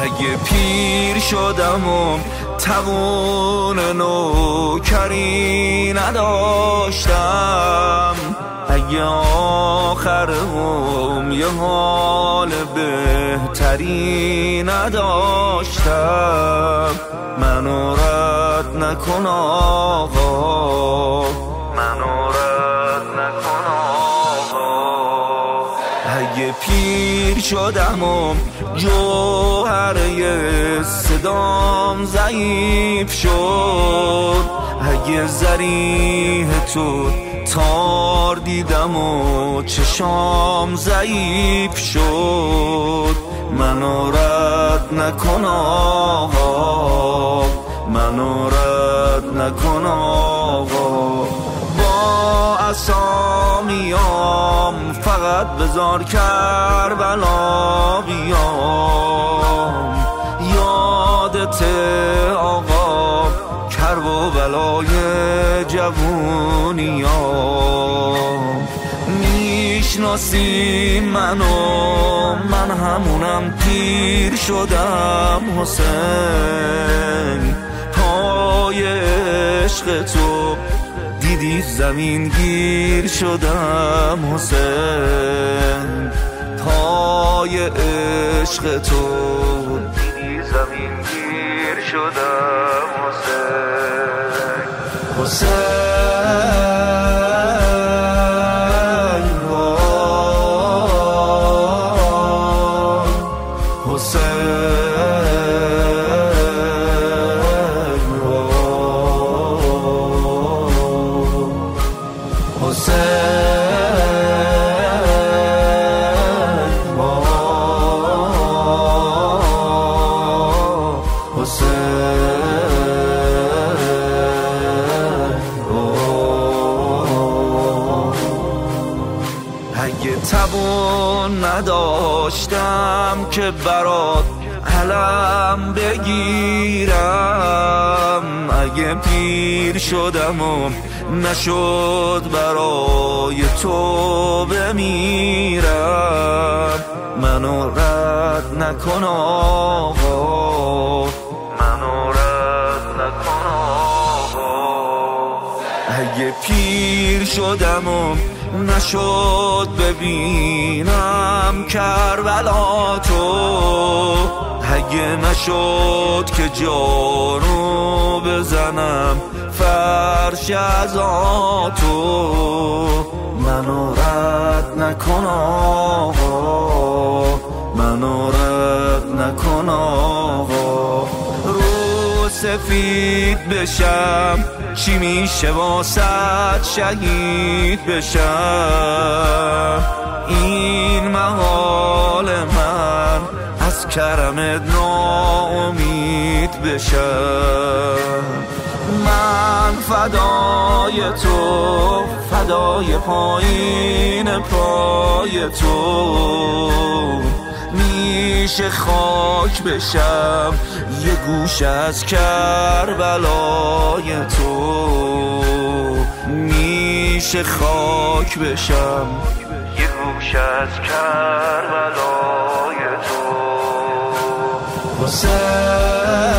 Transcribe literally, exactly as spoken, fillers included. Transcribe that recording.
اگه پیر شدم و توان نوکری نداشتم، اگه آخرم یه حال بهتری نداشتم، منو رد نکن آقا، منو رد نکن آقا. اگه پیر شدم و جوهره صدام ضعیف شد، اگه ذریح تو تار دیدم و چشام ضعیف شد، منو رد نکن آقا، منو رد نکن آقا. با اسامیام فقط بذار کربلا بیام، یادت آقا کرب و بلای جوونیام. میشناسی منو، من همونم پیر شدم حسین، پای عشق تو دیدی زمین گیر شدم حسین، پای عشق تو دیدی زمین گیر شدم حسین. حسین اگه توان نداشتم که برات علم بگیرم، اگه پیر شدم و نشد برای تو بمیرم، منو رد نکن آقا، منو رد نکن آقا. اگه پیر شدم و نشد ببینم کربلا تو، اگه نشد که جانو بزنم فرش عزاتو، منو رد نکن آقا، منو رد نکن آقا. رو سفید بشم چی میشه واسه شهید بشم، این محال من از کرمت ناامید بشم. من فدای تو، فدای پایین پای تو، میشه خاک بشم یه گوش از کربلای تو، میشه خاک بشم یه گوش از کربلای تو. حسین